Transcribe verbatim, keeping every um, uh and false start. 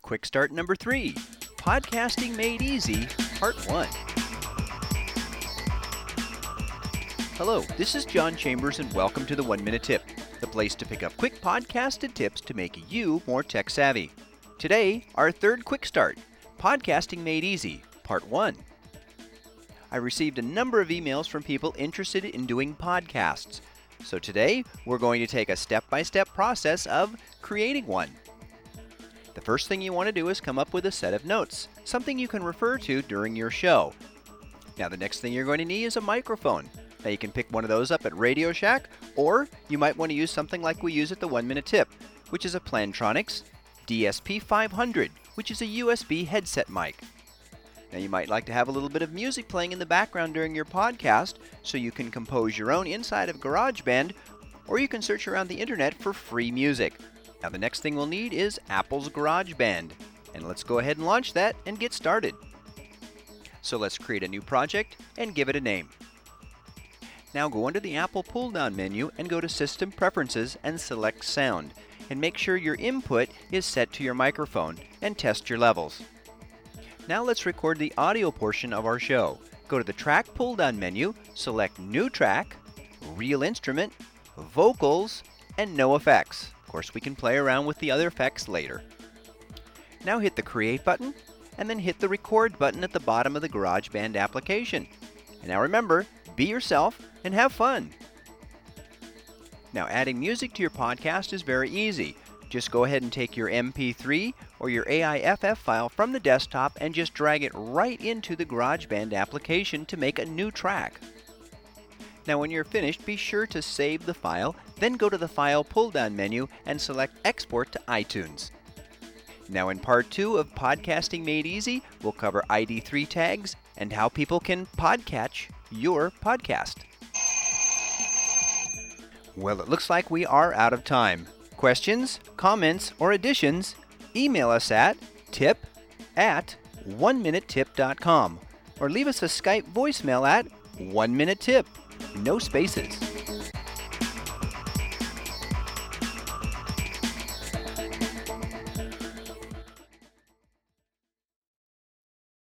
Quick Start number three, Podcasting Made Easy, Part one. Hello, this is John Chambers and welcome to the One Minute Tip, the place to pick up quick podcasted tips to make you more tech savvy. Today, our third Quick Start, Podcasting Made Easy, Part one. I received a number of emails from people interested in doing podcasts. So today, we're going to take a step-by-step process of creating one. The first thing you want to do is come up with a set of notes, something you can refer to during your show. Now the next thing you're going to need is a microphone. Now you can pick one of those up at Radio Shack, or you might want to use something like we use at the One Minute Tip, which is a Plantronics D S P five hundred, which is a U S B headset mic. Now you might like to have a little bit of music playing in the background during your podcast, so you can compose your own inside of GarageBand, or you can search around the internet for free music. Now the next thing we'll need is Apple's GarageBand, and let's go ahead and launch that and get started. So let's create a new project and give it a name. Now go under the Apple pull-down menu and go to System Preferences and select Sound, and make sure your input is set to your microphone and test your levels. Now let's record the audio portion of our show. Go to the Track pull-down menu, select New Track, Real Instrument, Vocals, and No Effects. Of course, we can play around with the other effects later. Now hit the Create button, and then hit the Record button at the bottom of the GarageBand application. And now remember, be yourself and have fun. Now adding music to your podcast is very easy. Just go ahead and take your M P three or your A I F F file from the desktop and just drag it right into the GarageBand application to make a new track. Now when you're finished, be sure to save the file, then go to the File pull-down menu and select Export to iTunes. Now in Part two of Podcasting Made Easy, we'll cover I D three tags and how people can podcatch your podcast. Well, it looks like we are out of time. Questions, comments, or additions, email us at tip at one minute tip dot com or leave us a Skype voicemail at one minute tip. No spaces.